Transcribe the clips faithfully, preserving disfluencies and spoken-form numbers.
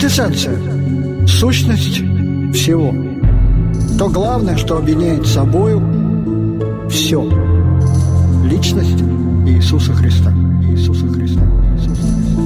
Квинтэссенция, сущность всего. То главное, что объединяет собою все. Личность Иисуса Христа. Иисуса Христа. Иисуса Христа.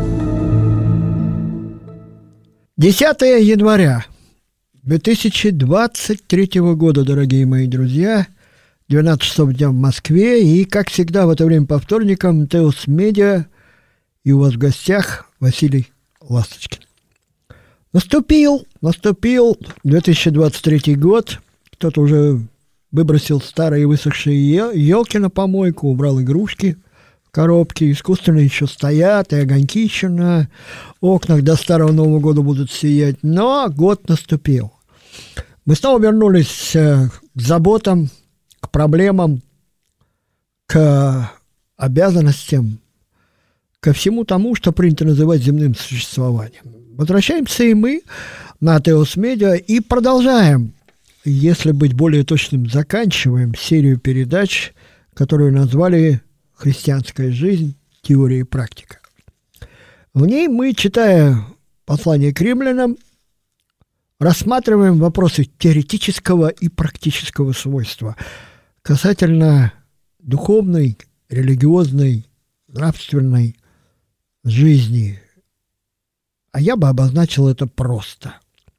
десятое января две тысячи двадцать третьего года, дорогие мои друзья, двенадцать часов дня в Москве, и, как всегда, в это время по вторникам Теос Медиа, и у вас в гостях Василий Ласточкин. Наступил, наступил две тысячи двадцать третий год, кто-то уже выбросил старые высохшие елки на помойку, убрал игрушки в коробки, искусственно еще стоят, и огоньки еще на окнах до Старого Нового года будут сиять, но год наступил. Мы снова вернулись к заботам, к проблемам, к обязанностям, ко всему тому, что принято называть земным существованием. Возвращаемся и мы на Теос Медиа и продолжаем, если быть более точным, заканчиваем серию передач, которую назвали «Христианская жизнь. Теория и практика». В ней мы, читая послание к римлянам, рассматриваем вопросы теоретического и практического свойства касательно духовной, религиозной, нравственной жизни. А я бы обозначил это просто.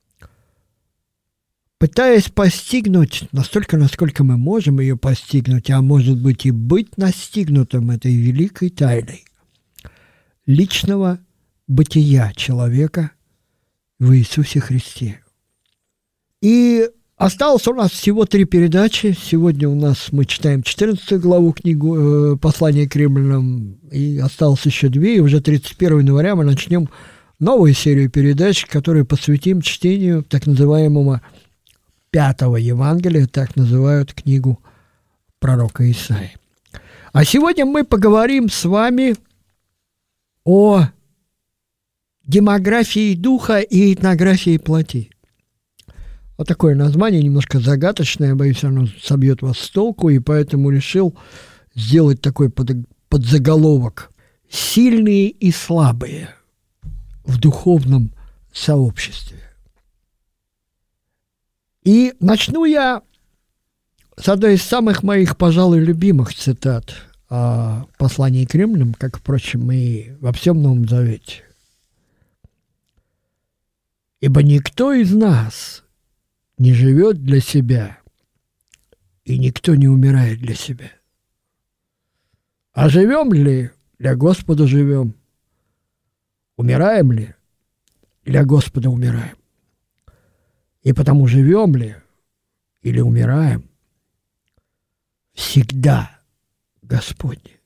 Пытаясь постигнуть настолько, насколько мы можем ее постигнуть, а может быть и быть настигнутым этой великой тайной личного бытия человека в Иисусе Христе. И осталось у нас всего три передачи. Сегодня у нас мы читаем четырнадцатую главу книгу э, «Послание к римлянам», и осталось еще две, и уже тридцать первого января мы начнем новую серию передач, которую посвятим чтению так называемого пятого Евангелия, так называют книгу пророка Исаии. А сегодня мы поговорим с вами о демографии духа и этнографии плоти. Вот такое название, немножко загадочное, я боюсь, оно собьет вас с толку, и поэтому решил сделать такой под, подзаголовок «Сильные и слабые в духовном сообществе». И начну я с одной из самых моих, пожалуй, любимых цитат о послании к римлянам, как, впрочем, и во всем Новом Завете. «Ибо никто из нас не живет для себя, и никто не умирает для себя. А живем ли, для Господа живем, умираем ли, для Господа умираем. И потому живем ли или умираем, всегда Господне.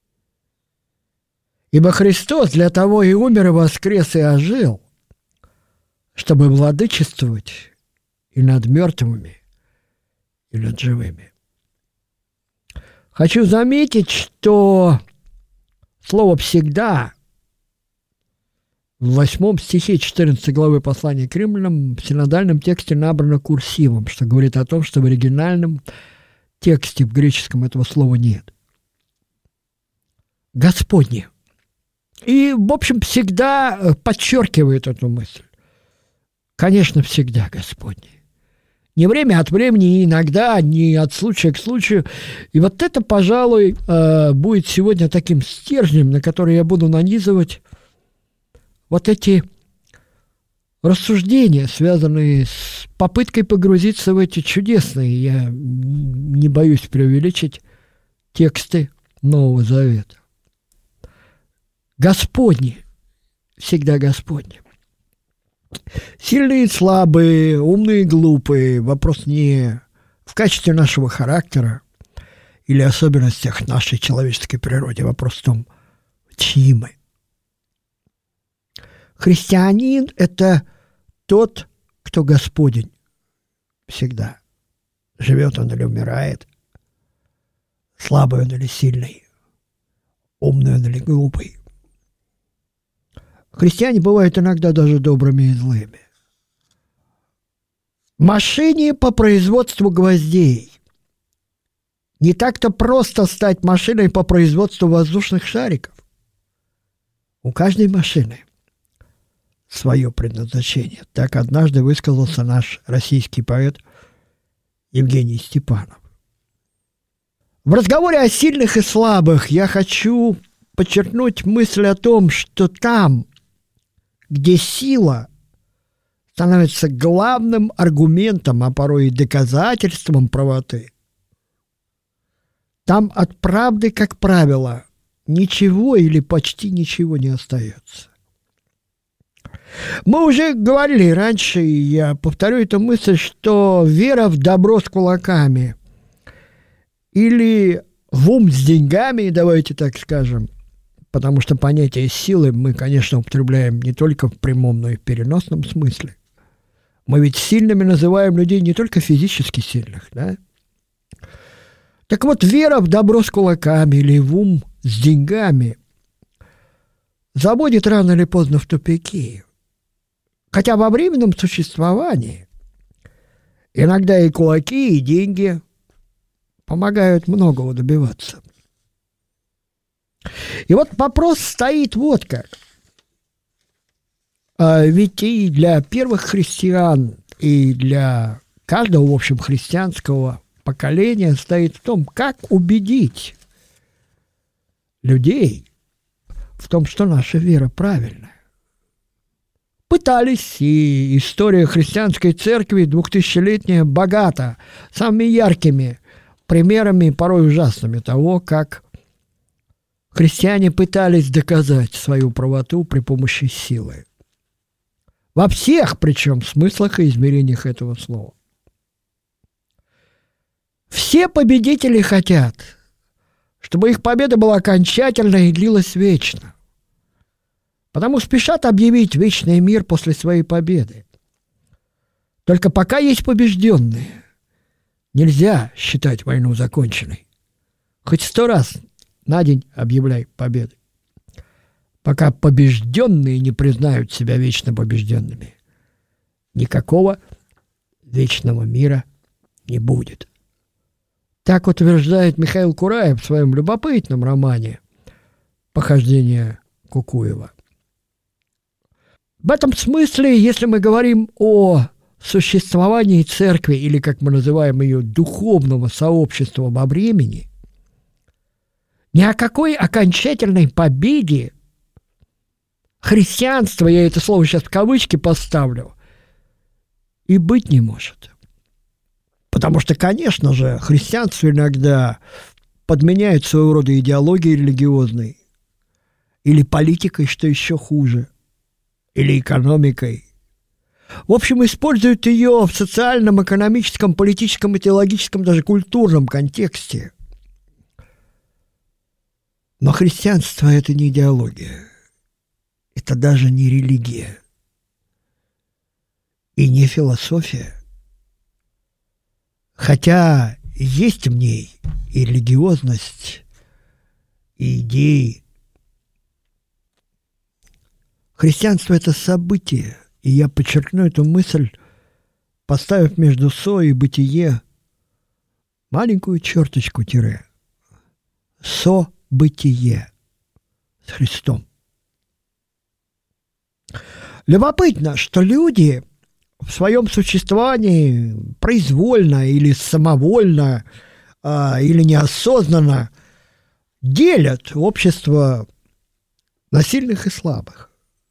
Ибо Христос для того и умер, и воскрес, и ожил, чтобы владычествовать и над мертвыми, и над живыми». Хочу заметить, что слово «всегда» в восьмом стихе четырнадцатой главы послания к римлянам в синодальном тексте набрано курсивом, что говорит о том, что в оригинальном тексте в греческом этого слова нет. Господне. И, в общем, всегда подчеркивает эту мысль. Конечно, всегда Господне. Не время от времени, иногда, не от случая к случаю. И вот это, пожалуй, будет сегодня таким стержнем, на который я буду нанизывать вот эти рассуждения, связанные с попыткой погрузиться в эти чудесные, я не боюсь преувеличить, тексты Нового Завета. Господни, всегда Господни. Сильные и слабые, умные и глупые, вопрос не в качестве нашего характера или особенностях нашей человеческой природы, вопрос в том, чьи мы. Христианин – это тот, кто Господень всегда. Живет он или умирает, слабый он или сильный, умный он или глупый. Христиане бывают иногда даже добрыми и злыми. Машине по производству гвоздей не так-то просто стать машиной по производству воздушных шариков. У каждой машины свое предназначение. Так однажды высказался наш российский поэт Евгений Степанов. В разговоре о сильных и слабых я хочу подчеркнуть мысль о том, что там, где сила становится главным аргументом, а порой и доказательством правоты, там от правды, как правило, ничего или почти ничего не остается. Мы уже говорили раньше, и я повторю эту мысль, что вера в добро с кулаками или в ум с деньгами, давайте так скажем, потому что понятие силы мы, конечно, употребляем не только в прямом, но и в переносном смысле. Мы ведь сильными называем людей не только физически сильных, да? Так вот, вера в добро с кулаками или в ум с деньгами заводит рано или поздно в тупики. Хотя во временном существовании иногда и кулаки, и деньги помогают многого добиваться. И вот вопрос стоит вот как. А ведь и для первых христиан, и для каждого, в общем, христианского поколения стоит в том, как убедить людей в том, что наша вера правильная. Пытались, и история христианской церкви двухтысячелетняя богата самыми яркими примерами, порой ужасными, того, как христиане пытались доказать свою правоту при помощи силы. Во всех, причем, смыслах и измерениях этого слова. Все победители хотят, чтобы их победа была окончательной и длилась вечно. Потому спешат объявить вечный мир после своей победы. Только пока есть побежденные, нельзя считать войну законченной. Хоть сто раз на день объявляй победы. Пока побежденные не признают себя вечно побежденными, никакого вечного мира не будет. Так утверждает Михаил Кураев в своем любопытном романе «Похождения Кукуева». В этом смысле, если мы говорим о существовании церкви, или, как мы называем ее, духовного сообщества во времени, ни о какой окончательной победе христианства, я это слово сейчас в кавычки поставлю, и быть не может. Потому что, конечно же, христианство иногда подменяет своего рода идеологией религиозной, или политикой, что еще хуже, или экономикой. В общем, используют ее в социальном, экономическом, политическом, теологическом, даже культурном контексте. Но христианство – это не идеология. Это даже не религия. И не философия. Хотя есть в ней и религиозность, и идеи. Христианство – это событие. И я подчеркну эту мысль, поставив между «со» и «бытие» маленькую черточку тире. Со-бытие с Христом. Любопытно, что люди в своем существовании произвольно или самовольно, а, или неосознанно делят общество на сильных и слабых.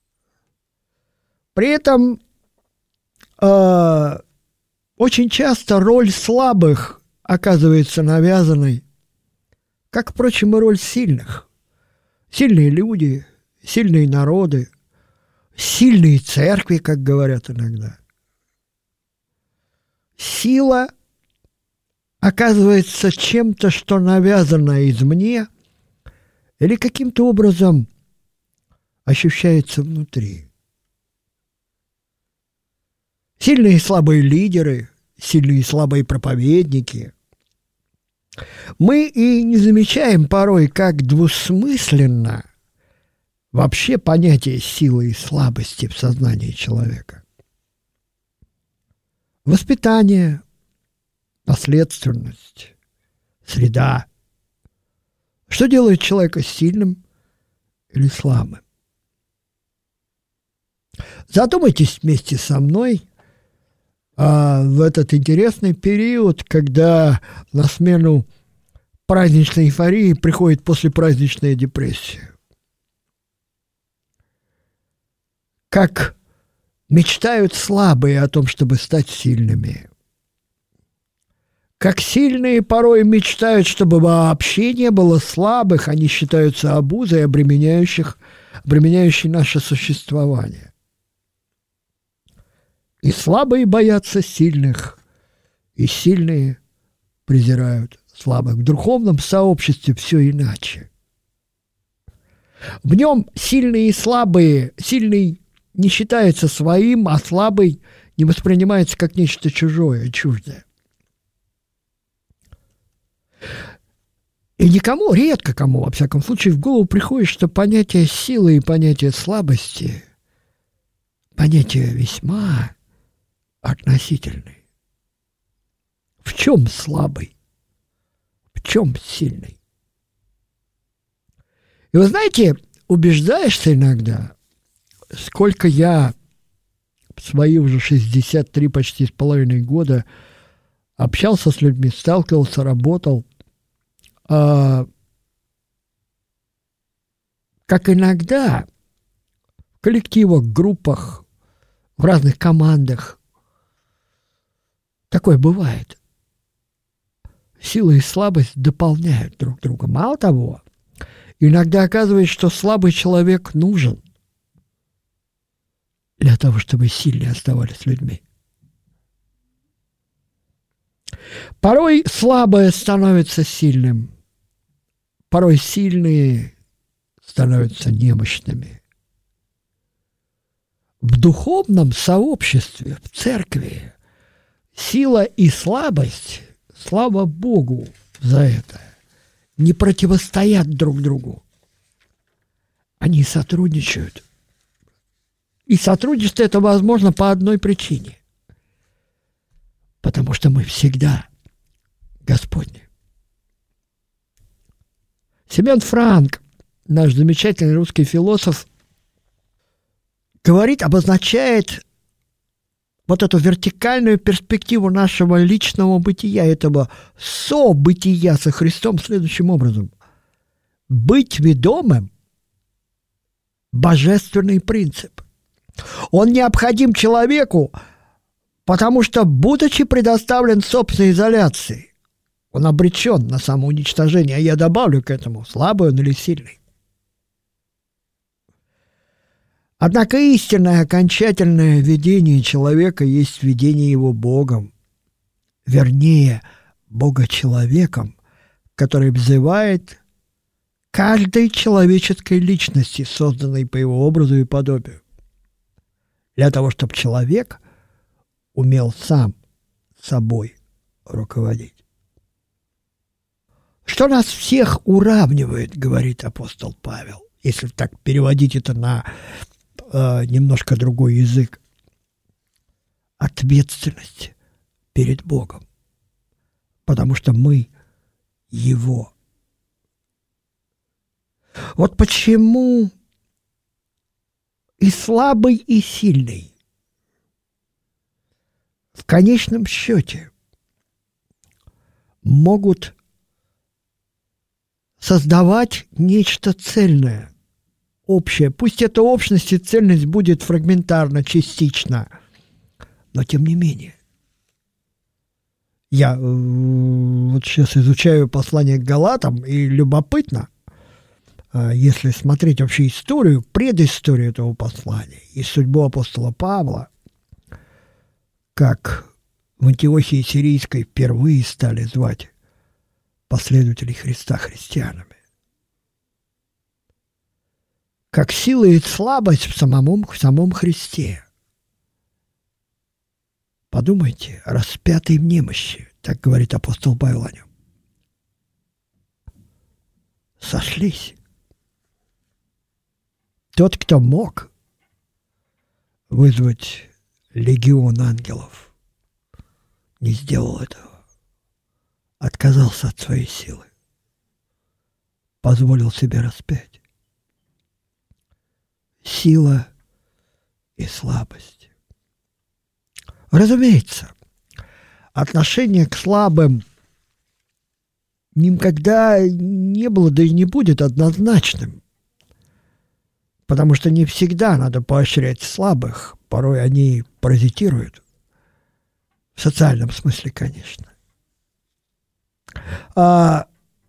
При этом э, очень часто роль слабых оказывается навязанной, как, впрочем, и роль сильных. Сильные люди, сильные народы, сильные церкви, как говорят иногда. Сила оказывается чем-то, что навязано извне или каким-то образом ощущается внутри. Сильные и слабые лидеры, сильные и слабые проповедники. Мы и не замечаем порой, как двусмысленно вообще понятие силы и слабости в сознании человека. Воспитание, наследственность, среда. Что делает человека сильным или слабым? Задумайтесь вместе со мной а, в этот интересный период, когда на смену праздничной эйфории приходит послепраздничная депрессия. Как мечтают слабые о том, чтобы стать сильными. Как сильные порой мечтают, чтобы вообще не было слабых, они считаются обузой, обременяющих, обременяющей наше существование. И слабые боятся сильных, и сильные презирают слабых. В духовном сообществе все иначе. В нем сильные и слабые, сильный не считается своим, а слабый не воспринимается как нечто чужое, чуждое. И никому, редко кому, во всяком случае, в голову приходит, что понятие силы и понятие слабости – понятия весьма относительные. В чем слабый? В чем сильный? И вы знаете, убеждаешься иногда, сколько я в свои уже шестьдесят три почти с половиной года общался с людьми, сталкивался, работал, а, как иногда в коллективах, группах, в разных командах такое бывает. Сила и слабость дополняют друг друга. Мало того, иногда оказывается, что слабый человек нужен для того, чтобы сильные оставались людьми. Порой слабое становится сильным, порой сильные становятся немощными. В духовном сообществе, в церкви, сила и слабость, слава Богу за это, не противостоят друг другу. Они сотрудничают. И сотрудничество это возможно по одной причине. Потому что мы всегда Господни. Семен Франк, наш замечательный русский философ, говорит, обозначает вот эту вертикальную перспективу нашего личного бытия, этого события со Христом следующим образом. Быть ведомым – божественный принцип. Он необходим человеку, потому что, будучи предоставлен собственной изоляции, он обречен на самоуничтожение. А я добавлю к этому, слабый он или сильный. Однако истинное окончательное видение человека есть видение его Богом, вернее, Бога-человеком, который взывает каждой человеческой личности, созданной по его образу и подобию, для того, чтобы человек умел сам собой руководить. Что нас всех уравнивает, говорит апостол Павел, если так переводить это на э, немножко другой язык. Ответственность перед Богом, потому что мы Его. Вот почему и слабый, и сильный в конечном счете могут создавать нечто цельное, общее. Пусть эта общность и цельность будет фрагментарна, частично, но тем не менее. Я э, вот сейчас изучаю послание к Галатам, и любопытно, э, если смотреть вообще историю, предысторию этого послания и судьбу апостола Павла, как в Антиохии Сирийской впервые стали звать последователей Христа христианами. Как сила и слабость в самом, в самом Христе. Подумайте, распятый в немощи, так говорит апостол Павел о нем. Сошлись. Тот, кто мог вызвать легион ангелов, не сделал этого. Отказался от своей силы. Позволил себе распять. Сила и слабости. Разумеется, отношение к слабым никогда не было, да и не будет однозначным, потому что не всегда надо поощрять слабых, порой они паразитируют, в социальном смысле, конечно. А,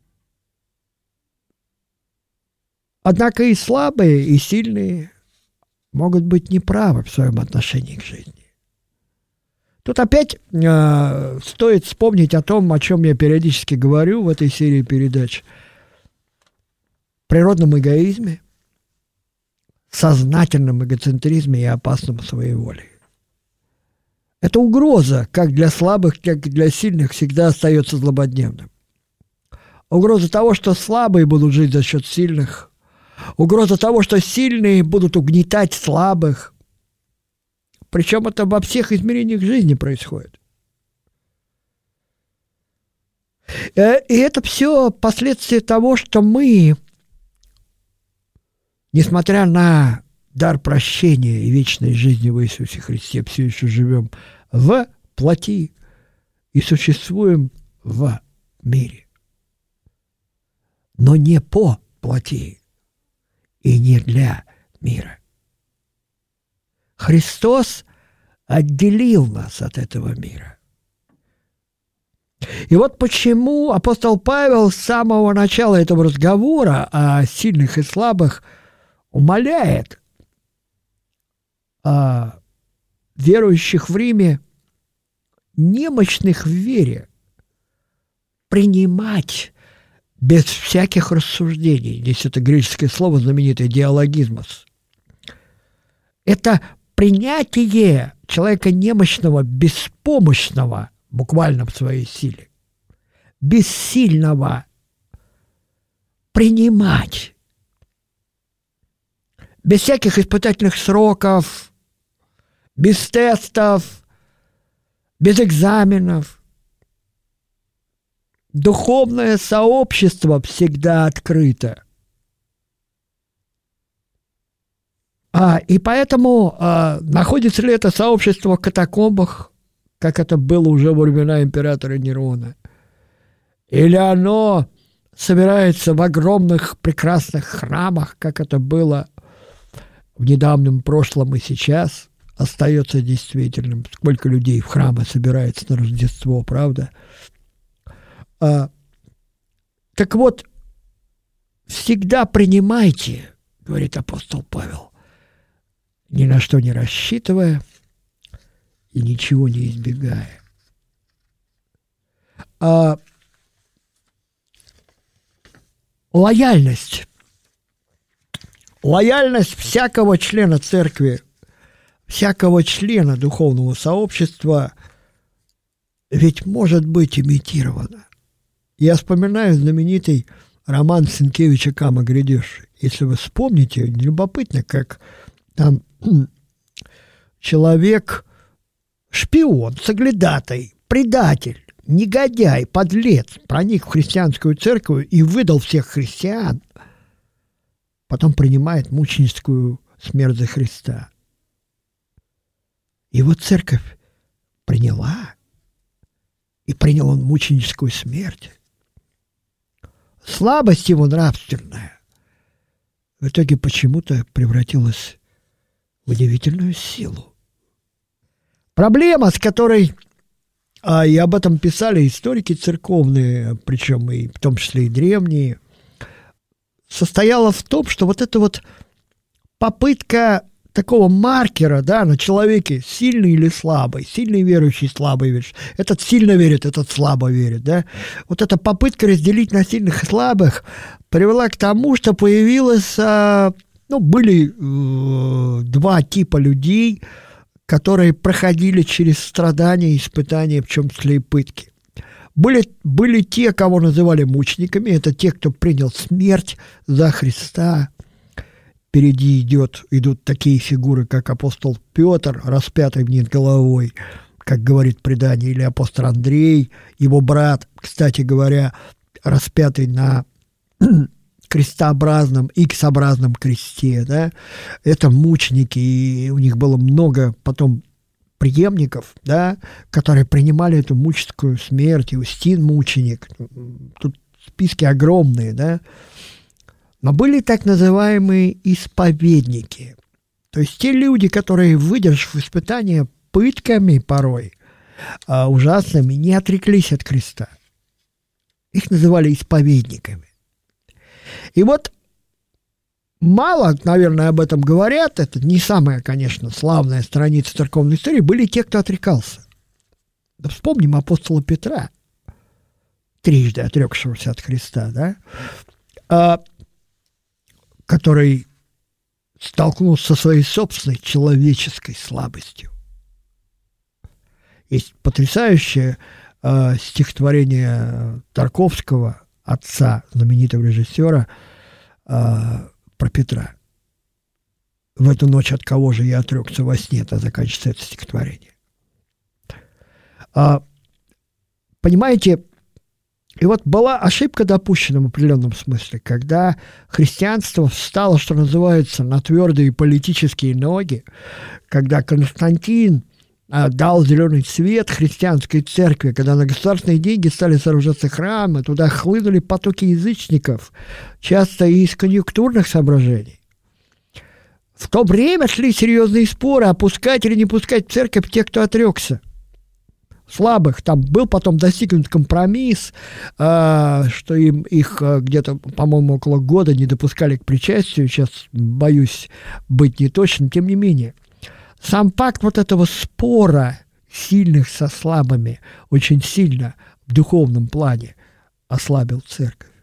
однако и слабые, и сильные могут быть неправы в своем отношении к жизни. Тут опять э, стоит вспомнить о том, о чем я периодически говорю в этой серии передач. Природном эгоизме, сознательном эгоцентризме и опасном своеволии. Эта угроза, как для слабых, так и для сильных, всегда остается злободневным. Угроза того, что слабые будут жить за счет сильных. Угроза того, что сильные будут угнетать слабых. Причем это во всех измерениях жизни происходит. И это все последствия того, что мы, несмотря на дар прощения и вечной жизни в Иисусе Христе, все еще живем в плоти и существуем в мире. Но не по плоти и не для мира. Христос отделил нас от этого мира. И вот почему апостол Павел с самого начала этого разговора о сильных и слабых умоляет а, верующих в Риме, немощных в вере, принимать без всяких рассуждений. Здесь это греческое слово, знаменитое диалогизмос. Это принятие человека немощного, беспомощного, буквально в своей силе, бессильного, принимать. Без всяких испытательных сроков, без тестов, без экзаменов. Духовное сообщество всегда открыто. А, и поэтому а, находится ли это сообщество в катакомбах, как это было уже во времена императора Нерона, или оно собирается в огромных прекрасных храмах, как это было в недавнем прошлом и сейчас, остается действительным. Сколько людей в храмы собирается на Рождество, правда? А, так вот, всегда принимайте, говорит апостол Павел, ни на что не рассчитывая и ничего не избегая. А, лояльность. Лояльность всякого члена церкви, всякого члена духовного сообщества ведь может быть имитирована. Я вспоминаю знаменитый роман Сенкевича «Кама грядешь». Если вы вспомните, любопытно, как там человек, шпион, соглядатай, предатель, негодяй, подлец проник в христианскую церковь и выдал всех христиан, потом принимает мученическую смерть за Христа. Его церковь приняла, и принял он мученическую смерть. Слабость его нравственная в итоге почему-то превратилась в удивительную силу. Проблема, с которой, а, и об этом писали историки церковные, причем и в том числе и древние, состояла в том, что вот эта вот попытка такого маркера, да, на человеке, сильный или слабый, сильный верующий, слабый верующий, этот сильно верит, этот слабо верит, да, вот эта попытка разделить на сильных и слабых привела к тому, что появилось, ну, были э, два типа людей, которые проходили через страдания, испытания, в том числе и пытки. Были, были те, кого называли мучениками, это те, кто принял смерть за Христа. Впереди идет, идут такие фигуры, как апостол Петр, распятый вниз головой, как говорит предание, или апостол Андрей, его брат, кстати говоря, распятый на крестообразном, икс-образном кресте, да, это мученики, и у них было много потом преемников, да, которые принимали эту муческую смерть, Иустин мученик, тут списки огромные, да, но были так называемые исповедники, то есть те люди, которые, выдержав испытания пытками порой, а, ужасными, не отреклись от креста. Их называли исповедниками. И вот мало, наверное, об этом говорят, это не самая, конечно, славная страница церковной истории, были те, кто отрекался. Да вспомним апостола Петра, трижды отрекшегося от Христа, да, а, который столкнулся со своей собственной человеческой слабостью. Есть потрясающее э, стихотворение Тарковского, отца знаменитого режиссера, э, про Петра. «В эту ночь от кого же я отрекся во сне», это заканчивается это стихотворение. А, понимаете, и вот была ошибка допущена в определенном смысле, когда христианство встало, что называется, на твердые политические ноги, когда Константин дал зеленый свет христианской церкви, когда на государственные деньги стали сооружаться храмы, туда хлынули потоки язычников, часто и из конъюнктурных соображений. В то время шли серьезные споры, опускать или не пускать в церковь тех, кто отрекся. Слабых. Там был потом достигнут компромисс, э, что им их э, где-то, по-моему, около года не допускали к причастию. Сейчас боюсь быть неточным, тем не менее. Сам факт вот этого спора сильных со слабыми очень сильно в духовном плане ослабил церковь.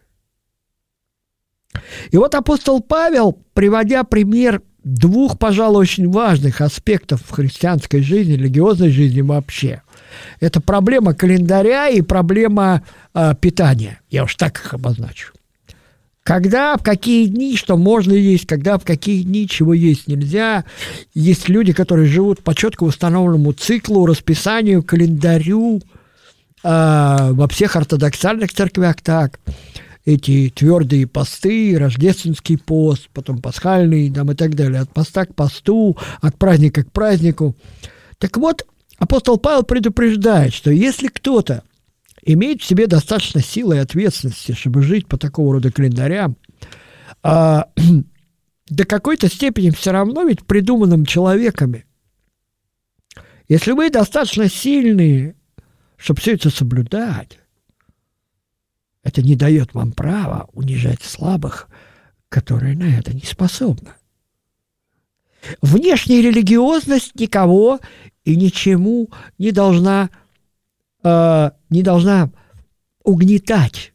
И вот апостол Павел, приводя пример двух, пожалуй, очень важных аспектов христианской жизни, религиозной жизни вообще, это проблема календаря и проблема э, питания. Я уж так их обозначу. Когда, в какие дни, что можно есть, когда, в какие дни, чего есть нельзя. Есть люди, которые живут по четко установленному циклу, расписанию, календарю. Э, во всех ортодоксальных церквях так. Эти твердые посты, рождественский пост, потом пасхальный там, и так далее. От поста к посту, от праздника к празднику. Так вот, апостол Павел предупреждает, что если кто-то имеет в себе достаточно силы и ответственности, чтобы жить по такого рода календарям, а, до какой-то степени все равно ведь придуманным человеками. Если вы достаточно сильные, чтобы все это соблюдать, это не дает вам права унижать слабых, которые на это не способны. Внешняя религиозность никого и ничему не должна не должна угнетать.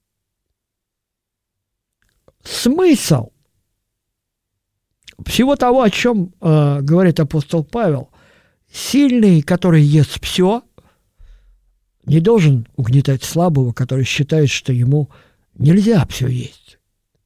Смысл всего того, о чем э, говорит апостол Павел, сильный, который ест все, не должен угнетать слабого, который считает, что ему нельзя все есть.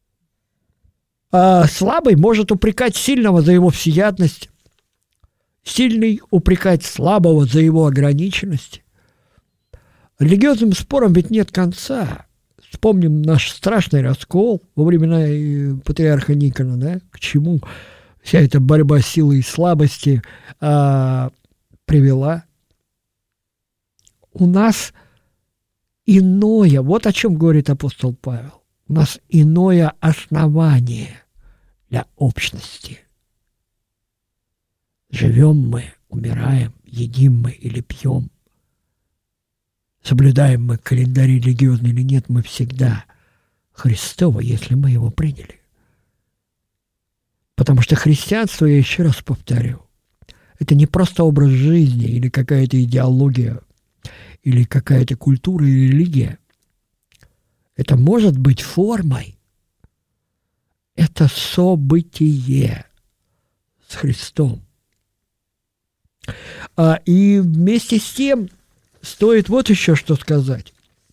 А слабый может упрекать сильного за его всеядность, сильный упрекать слабого за его ограниченность. Религиозным спорам ведь нет конца. Вспомним наш страшный раскол во времена патриарха Никона, да, к чему вся эта борьба силы и слабости а, привела. У нас иное, вот о чем говорит апостол Павел, у нас иное основание для общности. Живем мы, умираем, едим мы или пьем, соблюдаем мы календарь религиозный или нет, мы всегда Христово, если мы его приняли. Потому что христианство, я еще раз повторю, это не просто образ жизни или какая-то идеология, или какая-то культура или религия. Это может быть формой. Это событие с Христом. А, и вместе с тем стоит вот еще что сказать,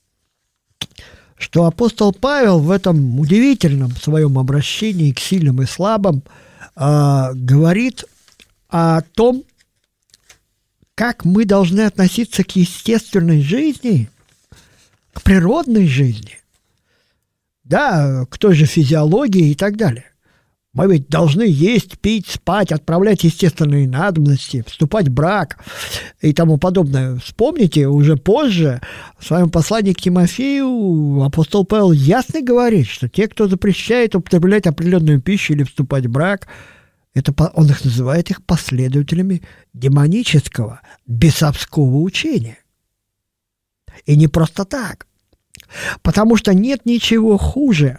что апостол Павел в этом удивительном своем обращении к сильным и слабым а, говорит о том, как мы должны относиться к естественной жизни, к природной жизни. да, к той же физиологии и так далее. Мы ведь должны есть, пить, спать, отправлять естественные надобности, вступать в брак и тому подобное. Вспомните, уже позже в своем послании к Тимофею апостол Павел ясно говорит, что те, кто запрещает употреблять определенную пищу или вступать в брак, это, он их называет их последователями демонического, бесовского учения. И не просто так. Потому что нет ничего хуже,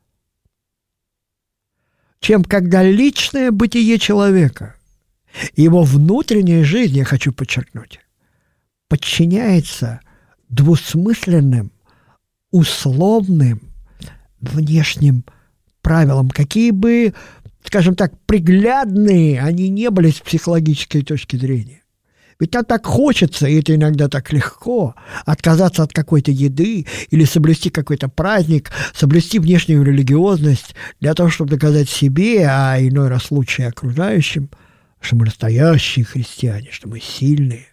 чем когда личное бытие человека, его внутренняя жизнь, я хочу подчеркнуть, подчиняется двусмысленным, условным, внешним правилам, какие бы, скажем так, приглядные они не были с психологической точки зрения. Ведь нам так хочется, и это иногда так легко, отказаться от какой-то еды или соблюсти какой-то праздник, соблюсти внешнюю религиозность для того, чтобы доказать себе, а иной раз лучше окружающим, что мы настоящие христиане, что мы сильные.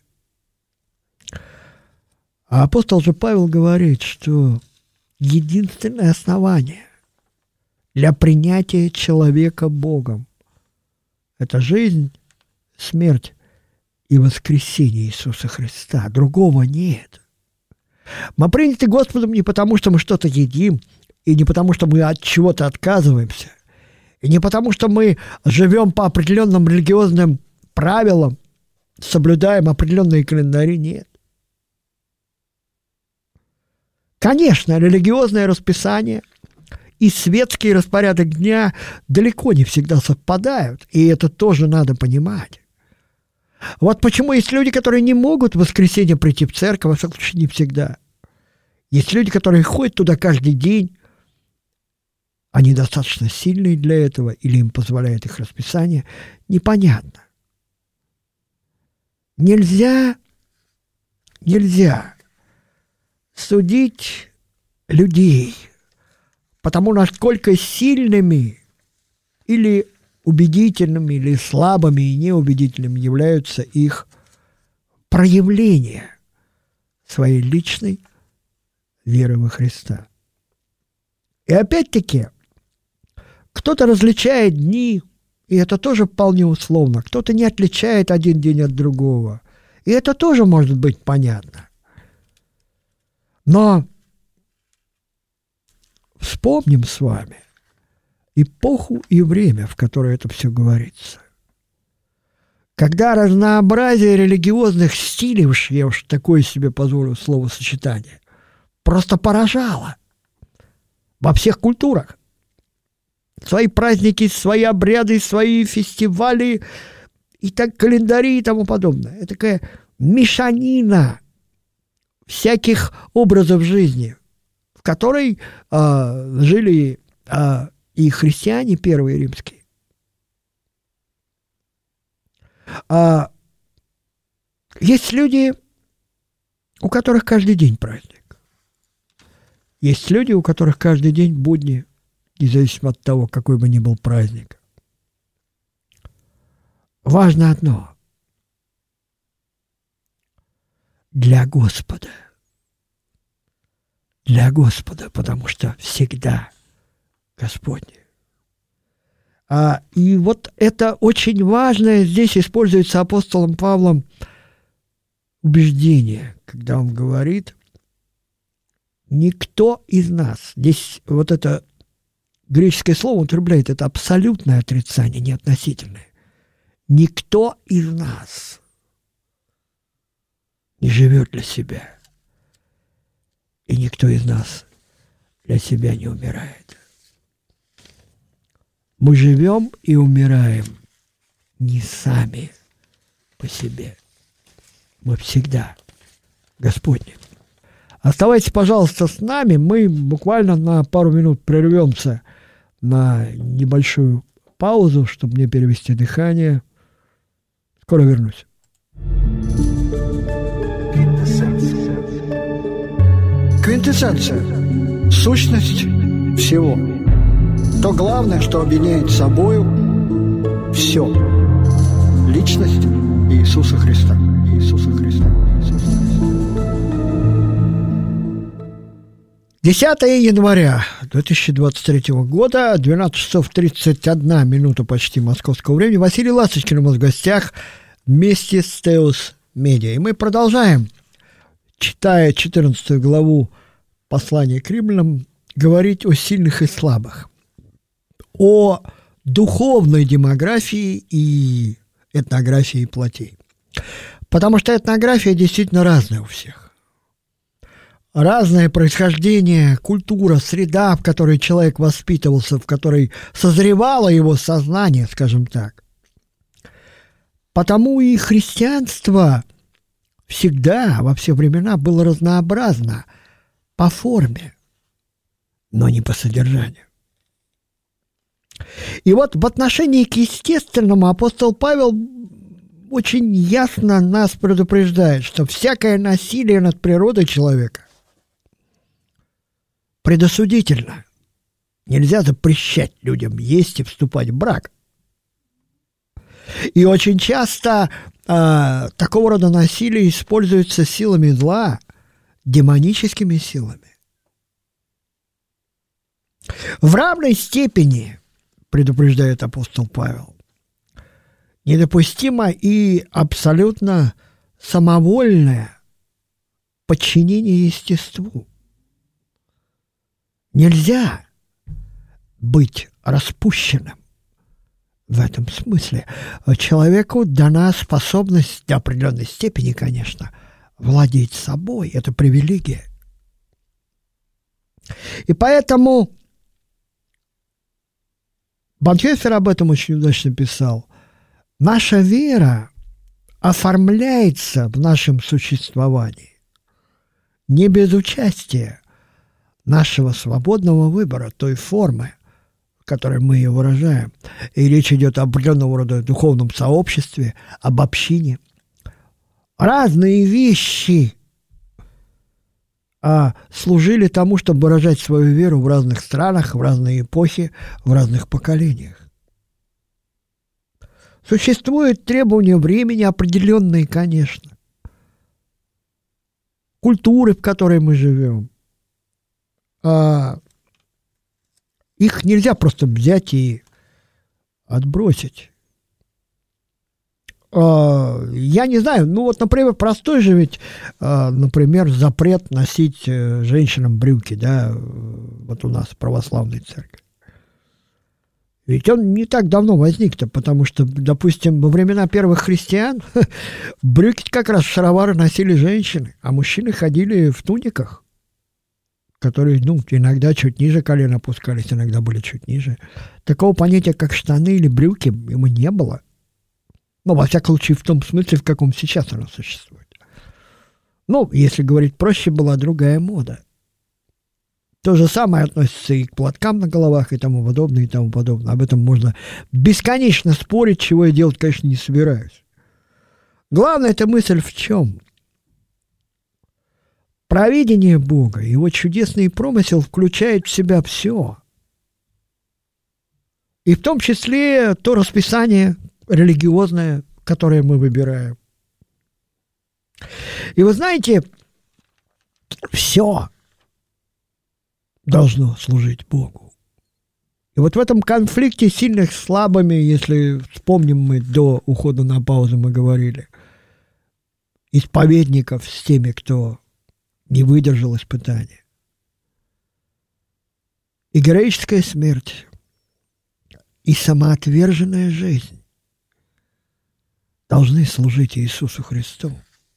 А апостол же Павел говорит, что единственное основание для принятия человека Богом – это жизнь, смерть и воскресение Иисуса Христа. Другого нет. Мы приняты Господом не потому, что мы что-то едим, и не потому, что мы от чего-то отказываемся, и не потому, что мы живем по определенным религиозным правилам, соблюдаем определенные календари. Нет. Конечно, религиозное расписание и светский распорядок дня далеко не всегда совпадают, и это тоже надо понимать. Вот почему есть люди, которые не могут в воскресенье прийти в церковь, во всяком случае, не всегда. Есть люди, которые ходят туда каждый день, они достаточно сильные для этого, или им позволяет их расписание, непонятно. Нельзя, нельзя судить людей потому, насколько сильными или убедительными или слабыми и неубедительными являются их проявления своей личной веры во Христа. И опять-таки, кто-то различает дни, и это тоже вполне условно, кто-то не отличает один день от другого, и это тоже может быть понятно. Но вспомним с вами эпоху и время, в которое это все говорится. Когда разнообразие религиозных стилей, я уж такое себе позволю словосочетание, просто поражало во всех культурах. Свои праздники, свои обряды, свои фестивали, и так календари и тому подобное. Это такая мешанина всяких образов жизни, в которой э, жили э, и христиане первые римские. А есть люди, у которых каждый день праздник. Есть люди, у которых каждый день будни, независимо от того, какой бы ни был праздник. Важно одно. Для Господа. Для Господа, потому что всегда Господне. А, и вот это очень важное здесь используется апостолом Павлом убеждение, когда он говорит, никто из нас, здесь вот это греческое слово употребляет, это абсолютное отрицание, не относительное. Никто из нас не живет для себя, и никто из нас для себя не умирает. Мы живем и умираем не сами по себе. Мы всегда Господни. Оставайтесь, пожалуйста, с нами. Мы буквально на пару минут прервемся на небольшую паузу, чтобы мне перевести дыхание. Скоро вернусь. Квинтэссенция. Сущность всего. То главное, что объединяет собою все. Личность Иисуса Христа. Иисуса Христа. Иисуса Христа. десятое января две тысячи двадцать третьего года, двенадцать часов тридцать одна минута почти московского времени. Василий Ласточкин у нас в гостях вместе с Теос Медиа. И мы продолжаем, читая четырнадцатую главу послания к римлянам, говорить о сильных и слабых, о духовной демографии и этнографии плотей. Потому что этнография действительно разная у всех. Разное происхождение, культура, среда, в которой человек воспитывался, в которой созревало его сознание, скажем так. Потому и христианство всегда, во все времена, было разнообразно по форме, но не по содержанию. И вот в отношении к естественному апостол Павел очень ясно нас предупреждает, что всякое насилие над природой человека предосудительно. Нельзя запрещать людям есть и вступать в брак. И очень часто э, такого рода насилие используется силами зла, демоническими силами. В равной степени, предупреждает апостол Павел, недопустимо и абсолютно самовольное подчинение естеству. Нельзя быть распущенным в этом смысле. Человеку дана способность до определенной степени, конечно, владеть собой. Это привилегия. И поэтому Бонхёфер об этом очень удачно писал. Наша вера оформляется в нашем существовании не без участия нашего свободного выбора, той формы, в которой мы ее выражаем. И речь идет об определенного рода духовном сообществе, об общине. Разные вещи а, служили тому, чтобы выражать свою веру в разных странах, в разные эпохи, в разных поколениях. Существуют требования времени определенные, конечно. Культуры, в которой мы живем. А, их нельзя просто взять и отбросить. А, я не знаю, ну вот, например, простой же ведь, а, например, запрет носить женщинам брюки, да, вот у нас в православной церкви. Ведь он не так давно возник-то, потому что, допустим, во времена первых христиан брюки как раз шаровары носили женщины, а мужчины ходили в туниках, которые, ну, иногда чуть ниже колена опускались, иногда были чуть ниже. Такого понятия, как штаны или брюки, ему не было. Ну, во всяком случае, в том смысле, в каком сейчас оно существует. Ну, если говорить проще, была другая мода. То же самое относится и к платкам на головах, и тому подобное, и тому подобное. Об этом можно бесконечно спорить, чего я делать, конечно, не собираюсь. Главная эта мысль в чем? Провидение Бога, его чудесный промысел включает в себя все. И в том числе то расписание религиозное, которое мы выбираем. И вы знаете, все должно служить Богу. И вот в этом конфликте сильных с слабыми, если вспомним, мы до ухода на паузу мы говорили, исповедников с теми, кто не выдержал испытания. И героическая смерть, и самоотверженная жизнь должны служить Иисусу Христу.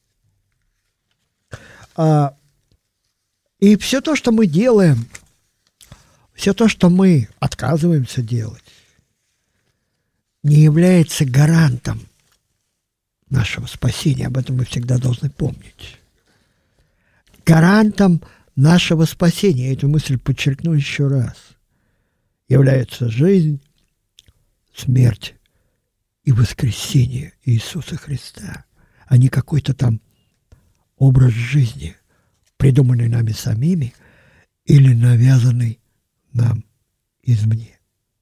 А, и все то, что мы делаем, все то, что мы отказываемся делать, не является гарантом нашего спасения. Об этом мы всегда должны помнить. Гарантом нашего спасения, эту мысль подчеркну еще раз, является жизнь, смерть и воскресение Иисуса Христа, а не какой-то там образ жизни, придуманный нами самими или навязанный нам извне.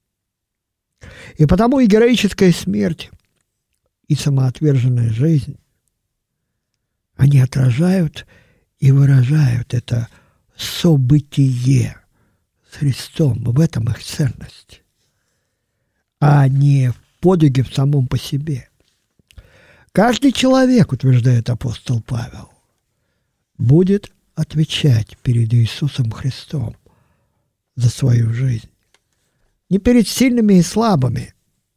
И потому и героическая смерть, и самоотверженная жизнь, они отражают и выражают это событие с Христом. В этом их ценность, а не в подвиге в самом по себе. Каждый человек, утверждает апостол Павел, будет отвечать перед Иисусом Христом за свою жизнь. Не перед сильными и слабыми,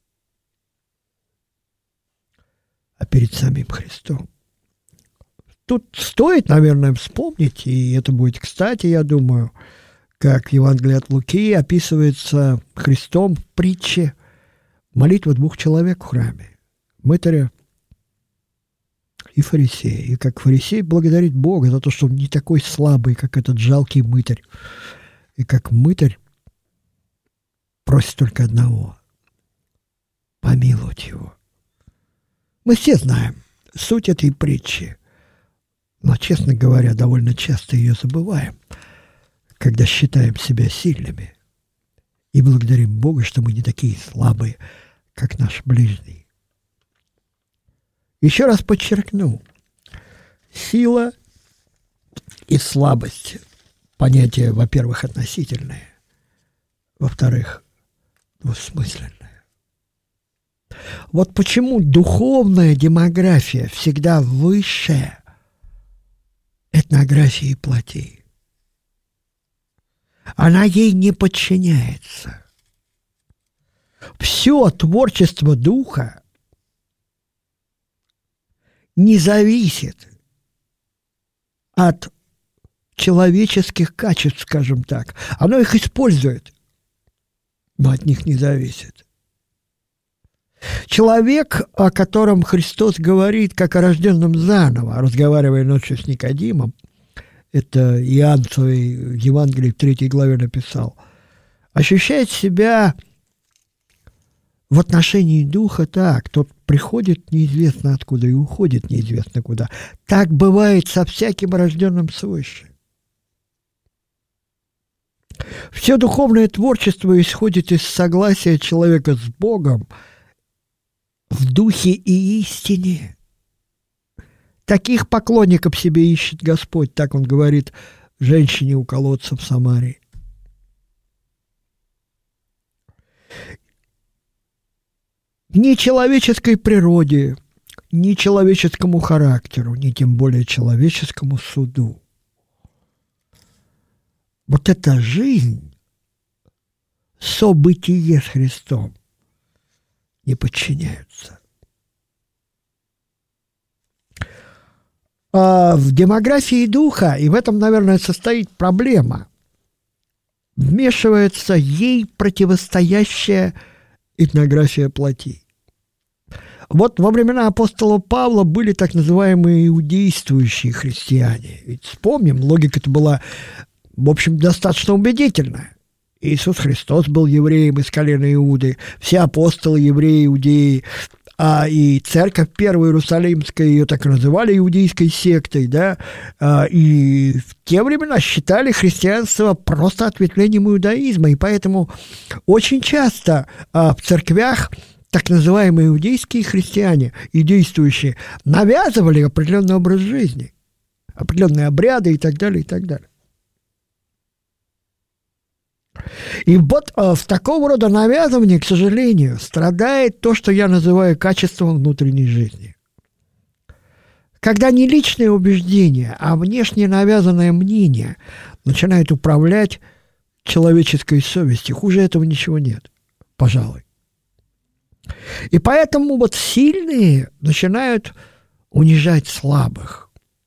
а перед самим Христом. Тут стоит, наверное, вспомнить, и это будет кстати, я думаю, как в Евангелии от Луки описывается Христом в притче молитва двух человек в храме, мытаря и фарисея. И как фарисей благодарит Бога за то, что он не такой слабый, как этот жалкий мытарь. И как мытарь просит только одного – помиловать его. Мы все знаем суть этой притчи, но, честно говоря, довольно часто ее забываем, когда считаем себя сильными и благодарим Бога, что мы не такие слабые, как наш ближний. Еще раз подчеркну, сила и слабость – понятия, во-первых, относительные, во-вторых, двусмысленные. Вот почему духовная демография всегда выше этнографии плоти. Она ей не подчиняется. Все творчество духа не зависит от человеческих качеств, скажем так. Оно их использует, но от них не зависит. Человек, о котором Христос говорит, как о рожденном заново, разговаривая ночью с Никодимом, это Иоанн в своей Евангелии в третьей главе написал, ощущает себя в отношении духа так, тот приходит неизвестно откуда и уходит неизвестно куда. Так бывает со всяким рожденным свыше. Все духовное творчество исходит из согласия человека с Богом в духе и истине. Таких поклонников себе ищет Господь, так он говорит женщине у колодца в Самарии. Ни человеческой природе, ни человеческому характеру, ни тем более человеческому суду. Вот эта жизнь, событие с Христом, не подчиняются. А в демографии духа, и в этом, наверное, состоит проблема, вмешивается ей противостоящая этнография плоти. Вот во времена апостола Павла были так называемые иудействующие христиане. Ведь вспомним, логика-то была, в общем, достаточно убедительная. Иисус Христос был евреем из колена Иуды, все апостолы евреи, иудеи, а и церковь первая Иерусалимская, ее так и называли иудейской сектой, да, а, и в те времена считали христианство просто ответвлением иудаизма, и поэтому очень часто а, в церквях так называемые иудейские христиане и действующие навязывали определенный образ жизни, определенные обряды и так далее, и так далее. И вот э, в такого рода навязывании, к сожалению, страдает то, что я называю качеством внутренней жизни. Когда не личные убеждения, а внешне навязанное мнение начинает управлять человеческой совестью, хуже этого ничего нет, пожалуй. И поэтому вот сильные начинают унижать слабых.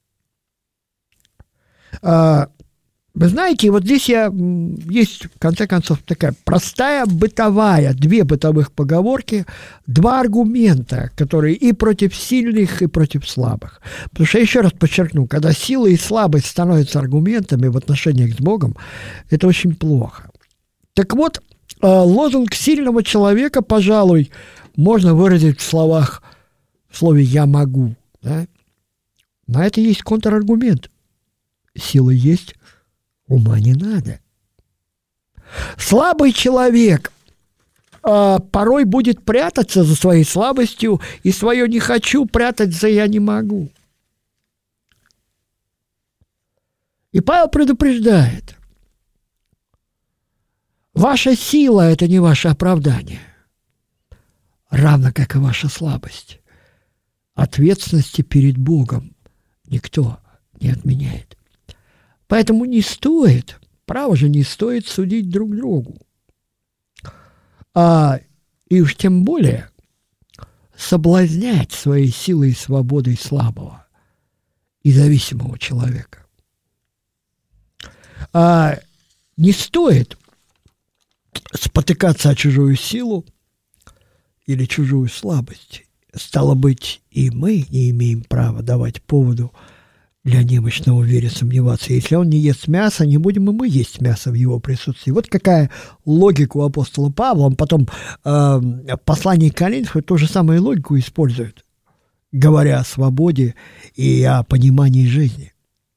А, вы знаете, вот здесь я, есть, в конце концов, такая простая бытовая, две бытовых поговорки, два аргумента, которые и против сильных, и против слабых. Потому что, я еще раз подчеркну, когда сила и слабость становятся аргументами в отношениях с Богом, это очень плохо. Так вот, лозунг сильного человека, пожалуй, можно выразить в словах, в слове «я могу». Да? На это есть контраргумент. Сила есть, ума не надо. Слабый человек а, порой будет прятаться за своей слабостью и свое «не хочу» прятать за «я не могу». И Павел предупреждает: ваша сила – это не ваше оправдание, равно как и ваша слабость. Ответственности перед Богом никто не отменяет. Поэтому не стоит, право же не стоит судить друг другу. А, и уж тем более соблазнять своей силой и свободой слабого и зависимого человека. А, не стоит спотыкаться о чужую силу или чужую слабость. Стало быть, и мы не имеем права давать поводу для немощного вере сомневаться. Если он не ест мясо, не будем и мы есть мясо в его присутствии. Вот какая логика у апостола Павла. Он потом э, в послании к Коринфянам ту же самую логику использует, говоря о свободе и о понимании жизни.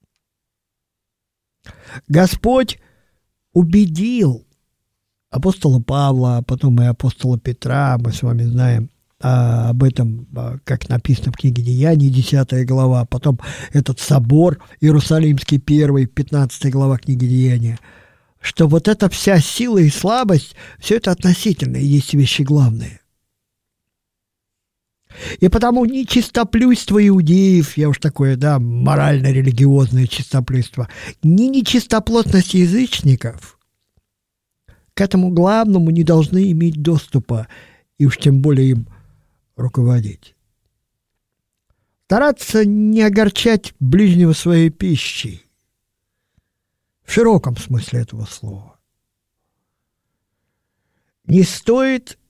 Господь убедил апостола Павла, а потом и апостола Петра, мы с вами знаем, а, об этом, а, как написано в книге Деяний, десятая глава, потом этот собор Иерусалимский первый, пятнадцатая глава книги Деяния, что вот эта вся сила и слабость, все это относительно, и есть вещи главные. И потому ни чистоплюйство иудеев, я уж такое, да, морально-религиозное чистоплюйство, ни нечистоплотность язычников к этому главному не должны иметь доступа, и уж тем более им руководить. Стараться не огорчать ближнего своей пищей, в широком смысле этого слова. Не стоит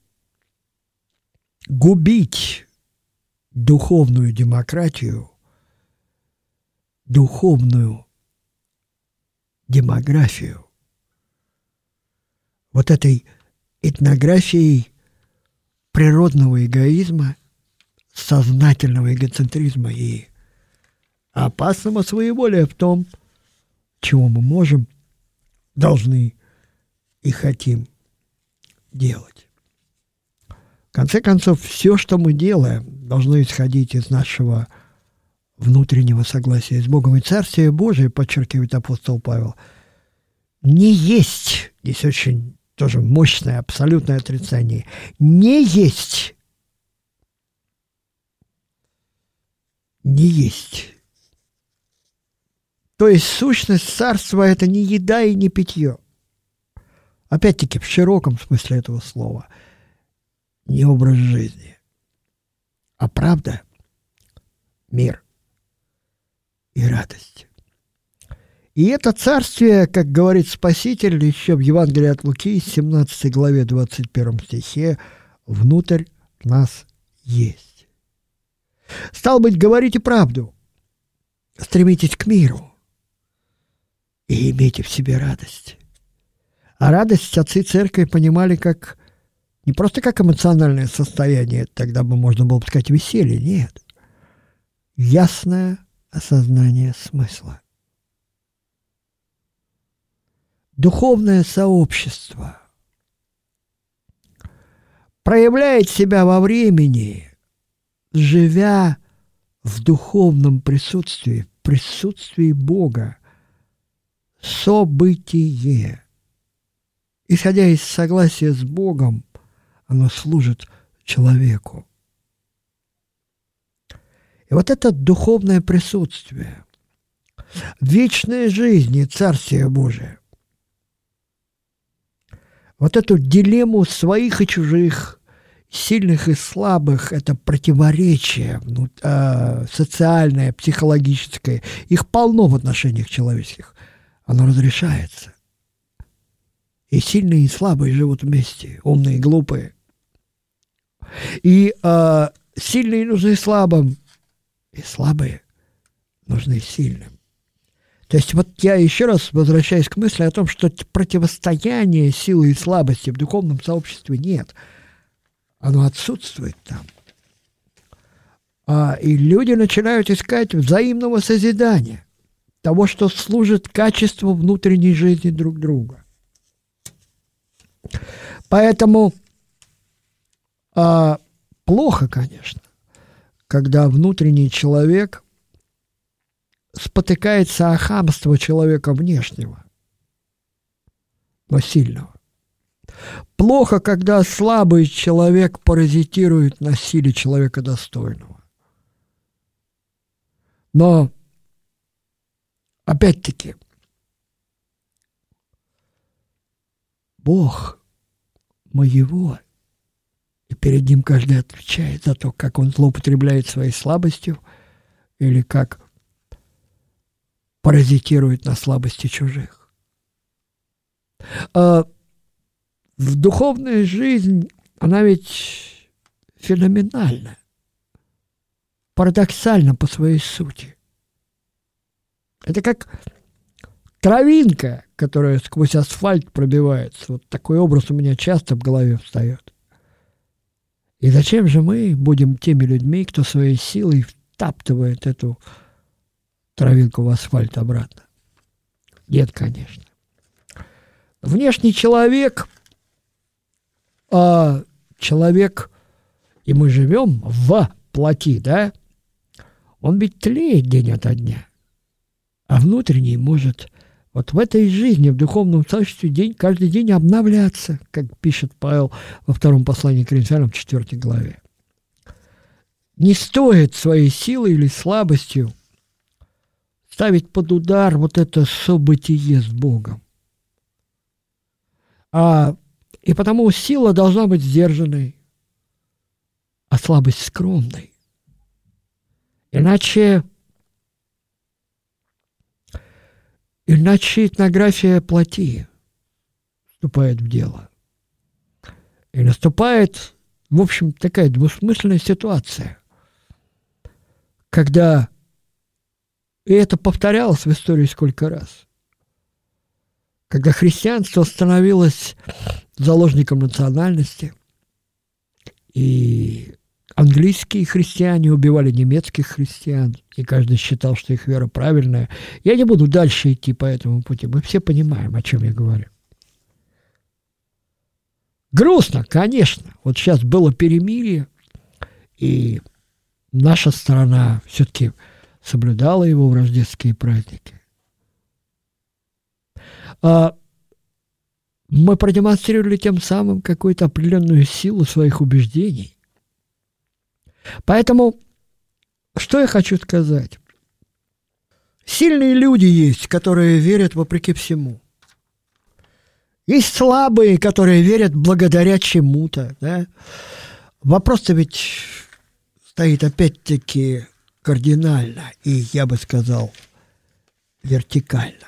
губить духовную демократию, духовную демографию вот этой этнографией природного эгоизма, сознательного эгоцентризма и опасного своеволия в том, чего мы можем, должны и хотим делать. В конце концов, все, что мы делаем, должно исходить из нашего внутреннего согласия с Богом. И Царствие Божие, подчеркивает апостол Павел, не есть, здесь очень тоже мощное, абсолютное отрицание, не есть, не есть. То есть сущность царства – это не еда и не питье. Опять-таки, в широком смысле этого слова. Не образ жизни, а правда, мир и радость. И это царствие, как говорит Спаситель еще в Евангелии от Луки, семнадцатой главе, двадцать первом стихе, внутрь нас есть. Стало быть, говорите правду, стремитесь к миру и имейте в себе радость. А радость отцы церкви понимали как не просто как эмоциональное состояние, тогда бы можно было бы сказать веселье, нет. Ясное осознание смысла. Духовное сообщество проявляет себя во времени, живя в духовном присутствии, в присутствии Бога, событие. Исходя из согласия с Богом, оно служит человеку. И вот это духовное присутствие, вечная жизнь и Царствие Божие, вот эту дилемму своих и чужих, сильных и слабых, это противоречие э, социальное, психологическое, их полно в отношениях человеческих, оно разрешается. И сильные, и слабые живут вместе, умные и глупые. И э, сильные нужны слабым, и слабые нужны сильным. То есть вот я еще раз возвращаюсь к мысли о том, что противостояния силы и слабости в духовном сообществе нет. Оно отсутствует там. А, и люди начинают искать взаимного созидания, того, что служит качеству внутренней жизни друг друга. Поэтому а, плохо, конечно, когда внутренний человек спотыкается о хамство человека внешнего, но сильного. Плохо, когда слабый человек паразитирует на силе человека достойного. Но, опять-таки, Бог моего, и перед Ним каждый отвечает за то, как он злоупотребляет своей слабостью или как паразитирует на слабости чужих. А в духовная жизнь, она ведь феноменальна, парадоксальна по своей сути. Это как травинка, которая сквозь асфальт пробивается. Вот такой образ у меня часто в голове встает. И зачем же мы будем теми людьми, кто своей силой втаптывает эту травинку в асфальт обратно? Нет, конечно. Внешний человек, а человек, и мы живем в плоти, да, он ведь тлеет день ото дня, а внутренний может вот в этой жизни, в духовном сообществе день, каждый день обновляться, как пишет Павел во втором послании к Коринфянам, четвёртой главе. Не стоит своей силой или слабостью ставить под удар вот это событие с Богом. А, и потому сила должна быть сдержанной, а слабость скромной. Иначе, иначе этнография плоти вступает в дело. И наступает, в общем, такая двусмысленная ситуация, когда, и это повторялось в истории сколько раз, когда христианство становилось заложником национальности, и английские христиане убивали немецких христиан, и каждый считал, что их вера правильная. Я не буду дальше идти по этому пути. Мы все понимаем, о чем я говорю. Грустно, конечно. Вот сейчас было перемирие, и наша страна все-таки соблюдала его в рождественские праздники. А мы продемонстрировали тем самым какую-то определенную силу своих убеждений. Поэтому, что я хочу сказать? Сильные люди есть, которые верят вопреки всему. Есть слабые, которые верят благодаря чему-то. Да? Вопрос-то ведь стоит опять-таки кардинально и, я бы сказал, вертикально.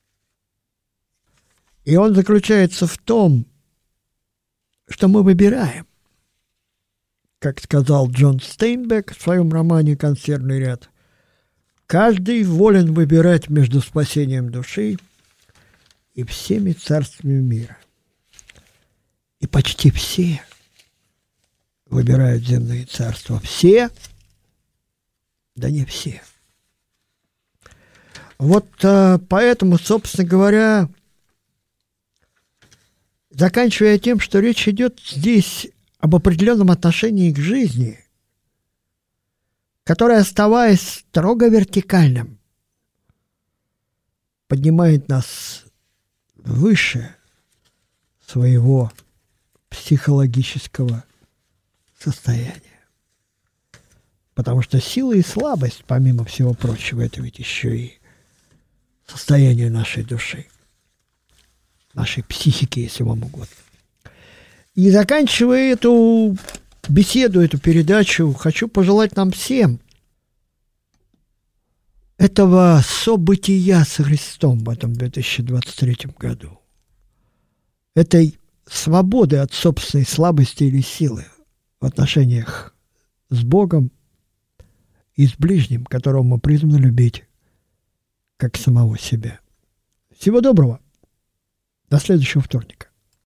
И он заключается в том, что мы выбираем. Как сказал Джон Стейнбек в своем романе «Консервный ряд», каждый волен выбирать между спасением души и всеми царствами мира. И почти все выбирают земные царства. Все, да не все. Вот а, поэтому, собственно говоря, заканчивая тем, что речь идет здесь об определенном отношении к жизни, которое, оставаясь строго вертикальным, поднимает нас выше своего психологического состояния. Потому что сила и слабость, помимо всего прочего, это ведь еще и состояние нашей души, нашей психики, если вам угодно. И заканчивая эту беседу, эту передачу, хочу пожелать нам всем этого события со Христом в этом две тысячи двадцать третьем году. Этой свободы от собственной слабости или силы в отношениях с Богом и с ближним, которого мы призваны любить как самого себя. Всего доброго. До следующего вторника.